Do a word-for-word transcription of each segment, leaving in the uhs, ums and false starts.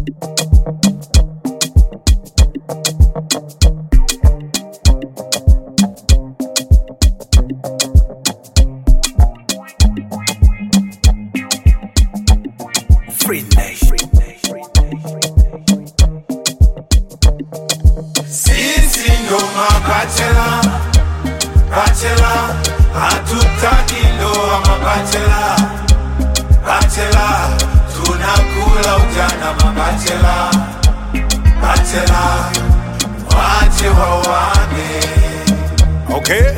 Free Nation. Sisi ndo mabachela, bachela, hatutaki ndoa mabachela, bachela, tunakula ujana mabachela, bachela, wache wawane. Okay,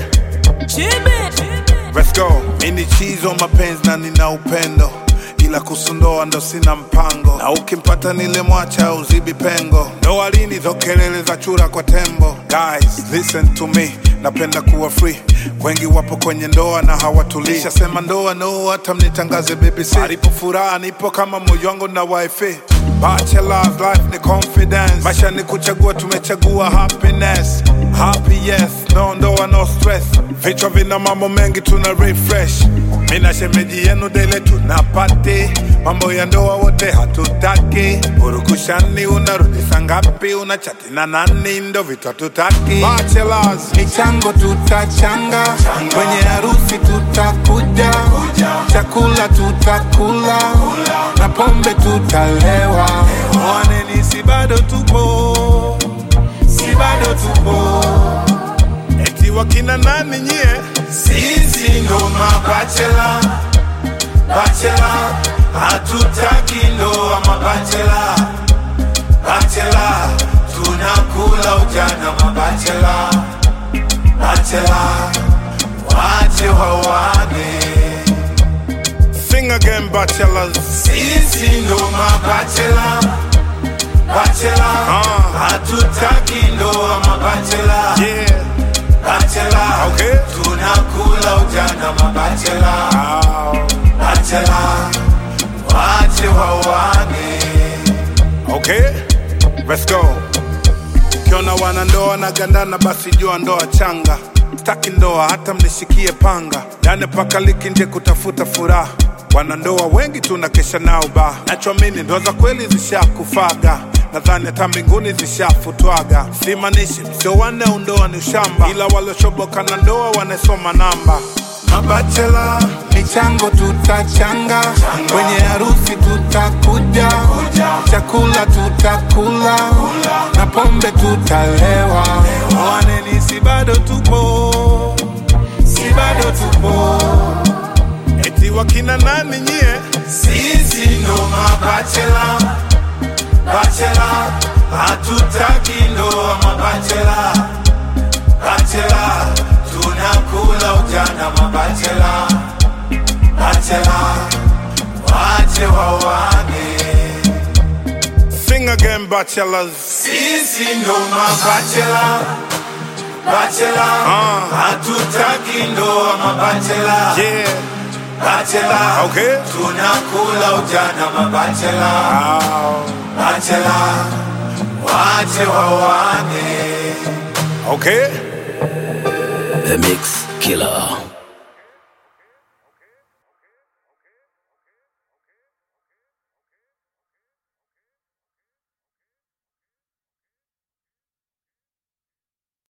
let's go. Mini chizo mapenzi na nina upendo, ila kusundoa ndo sina mpango, na ukimpata nile mwacha uzibi pengo. Ndoa lini zo kelele za chura kwa tembo? Guys, listen to me, napenda kuwa free. Wengi wapo kwenye ndoa na hawatulii. Sema ndoa no, hata mnitangaze B B C. Alipo furaha nipo kama moyo wangu na wifi. Bachelor's life ni confidence, maisha ni kuchagua, tumechagua happiness. Happy yes, no ndoa no stress. Vichwa vina mambo mengi tuna refresh. Mina shemeji yenu dele tunapati, mambo ya ndoa wote hatutaki. Urukushani unarudi sangapi, unachati na nani, ndo vitu hatutaki. Bachelors, michango tutachanga, kwenye harusi tutakuja, chakula tutakula, na pombe tutalewa. Mwaneni si bado tupo, si bado tupo. eti wakina nani nyie? Sisi ndo mabachela, bachela, hatutaki ndoa mabachela, bachela, tunakula ujana mabachela, bachela, wache wawane. Sing again, bachelors. Sisi ndo mabachela, bachela, uh. hatutaki ndoa mabachela, Yeah, bachela, okay. tunakula ujana mabachela, oh. bachela, wache wawane. Okay, let's go. Ukiona wanandoa na gandana, basi jua ndoa changa. Staki ndoa hata mnishikie panga, yani paka liki nje kutafuta furaha. Wanandoa wengi tunakesha nao ba, nachoamini ndoa za kweli zishakufaga. Nadhani hata mbinguni zishafutwaga. Simanishi msio wane undoa ni ushamba, ila waloshoboka na ndoa wanasoma namba. Mabachela, michango tutachanga, kwenye harusi tutakuja, chakula tutakula, na pombe tutalewa. Mwaneni si bado tupo, si bado tupo. Eti wakina nani nyie? Sisi ndo mabachela, bachela, hatutaki ndoa mabachela, bachela, tunakula ujana mabachela, bachela, wache wawane. Sing again, bachelors. Sisi ndo mabachela, bachela, uh. hatutaki ndoa mabachela, Yeah, bachela, okay. tunakula ujana mabachela, oh. bachela, wache wawane. Okay. The Mix Killer.